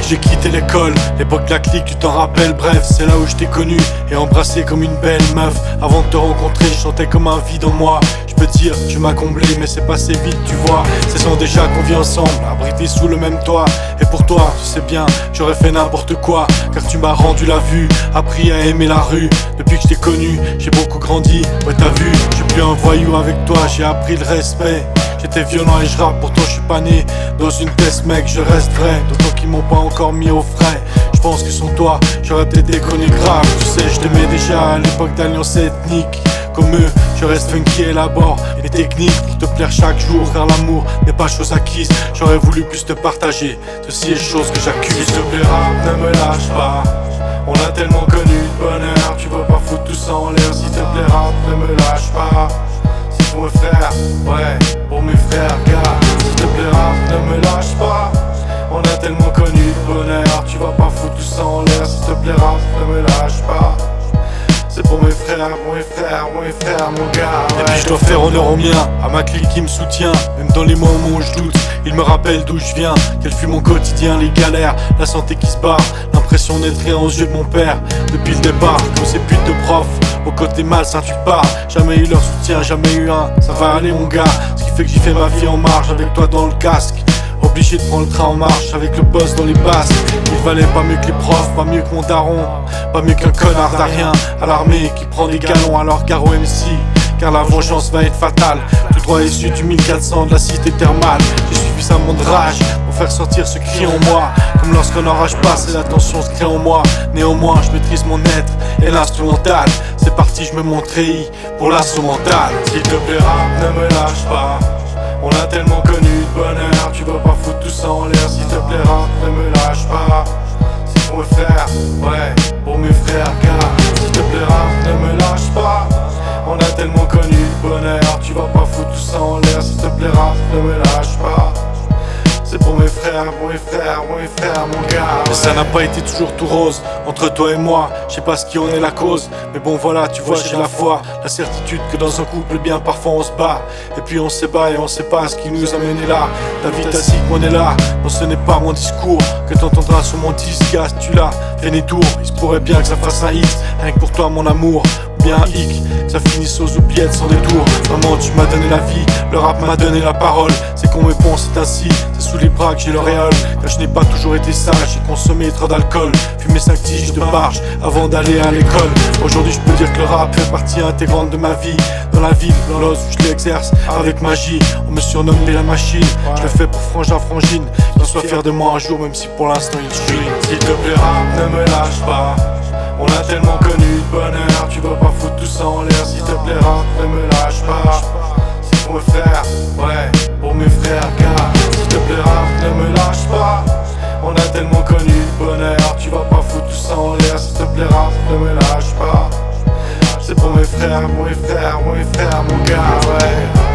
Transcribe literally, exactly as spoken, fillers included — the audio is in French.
que j'ai quitté l'école, l'époque de la clique, tu t'en rappelles. Bref, c'est là où je t'ai connu et embrassé comme une belle meuf. Avant de te rencontrer, je sentais comme un vide en moi. Je peux dire, tu m'as comblé, mais c'est passé vite, tu vois. C'est sans déjà qu'on vit ensemble, abrités sous le même toit. Et pour toi, tu sais bien, j'aurais fait n'importe quoi, car tu m'as rendu la vue, appris à aimer la rue. Depuis que je t'ai connu, j'ai beaucoup grandi, ouais t'as vu. Je suis plus un voyou avec toi, j'ai appris le respect. J'étais violent et je rappe, pourtant je suis pas né dans une test mec, je reste vrai. D'autant qu'ils m'ont pas encore mis au frais. Je pense que sans toi, j'aurais peut-être déconné grave. Tu sais, je t'aimais déjà à l'époque d'alliance ethnique. Comme eux, je reste funky et élabore mes techniques pour te plaire chaque jour. Car l'amour n'est pas chose acquise, j'aurais voulu plus te partager. Ceci est chose que j'accuse. S'il te plaît rap, ne me lâche pas. On a tellement connu de bonheur, tu veux pas foutre tout ça en l'air. S'il te plaît rap, ne me lâche pas. C'est pour mes frères, ouais, pour mes frères, gars. S'il te plaît rap, ne me lâche pas. On a tellement connu de bonheur, tu vas pas foutre tout ça en l'air. S'il te plaît rap, ne me lâche pas. C'est pour mes frères, pour mes frères, pour mes frères, mon gars, ouais. Et puis je dois faire honneur au mien, à ma clique qui me soutient. Même dans les moments où je doute, il me rappelle d'où je viens. Quel fut mon quotidien, les galères, la santé qui se barre. L'impression d'être rien aux yeux de mon père. Depuis le départ, comme ces putes de profs, au côté malsain tu pars. Jamais eu leur soutien, jamais eu un, ça va aller mon gars. Ce qui fait que j'y fais ma vie en marche, avec toi dans le casque. Obligé de prendre le train en marche avec le boss dans les basques. Il valait pas mieux que les profs, pas mieux que mon daron, pas mieux qu'un connard d'arien à l'armée qui prend des galons à leur Garo M C. Car la vengeance va être fatale, tout droit issu du mille quatre cents de la cité thermale. J'ai suivi ça mon rage pour faire sortir ce cri en moi. Comme lorsqu'un orage passe et la tension se crée en moi. Néanmoins je maîtrise mon être et l'instrumental. C'est parti, je me montre I pour l'assaut mental. S'il te plaît rap, ne me lâche pas. On a tellement connu de bonheur, tu vas pas foutre tout ça en l'air. S'il te plaît rap, ne me lâche pas. C'est pour mes frères, ouais, pour mes frères, gars. S'il te plaît rap, ne me lâche pas. On a tellement connu de bonheur, tu vas pas foutre tout ça en l'air. S'il te plaît rap, ne me lâche pas. C'est pour mes frères, pour mes frères, pour mes frères, mon gars, ouais. Mais ça n'a pas été toujours tout rose entre toi et moi. Je sais pas ce qui en est la cause, mais bon voilà, tu vois, j'ai la foi, la certitude que dans un couple, bien parfois on se bat. Et puis on se bat et on sait pas ce qui nous a mené là. Ta vie t'a si qu'on est là, non ce n'est pas mon discours que t'entendras sur mon disque, tu l'as fait des tours. Il se pourrait bien que ça fasse un hit, rien que pour toi mon amour. Bien un hic, que ça finisse aux oubliettes sans détour. Maman tu m'as donné la vie, le rap m'a donné la parole. C'est qu'on me pense, c'est ainsi, c'est sous les bras que j'ai l'auréole. Car je n'ai pas toujours été sage, j'ai consommé trop d'alcool, fumé cinq tiges de marche avant d'aller à l'école. Aujourd'hui je peux dire que le rap fait partie intégrante de ma vie. Dans la ville, dans l'os où je l'exerce avec magie. On me surnomme la machine, je le fais pour frangin frangine. Qu'il soit fier de moi un jour même si pour l'instant il chouine. S'il te plaît rap, ne me lâche pas. On a tellement connu de bonheur, tu vas pas foutre tout ça en l'air. S'il te plaît rap, ne me lâche pas. C'est pour mes frères, ouais, pour mes frères, gars. S'il te plaît rap, ne me lâche pas. On a tellement connu de bonheur, tu vas pas foutre tout ça en l'air. S'il te plaît rap, ne me lâche pas. C'est pour mes frères, pour mes frères, pour mes frères, mon gars, ouais.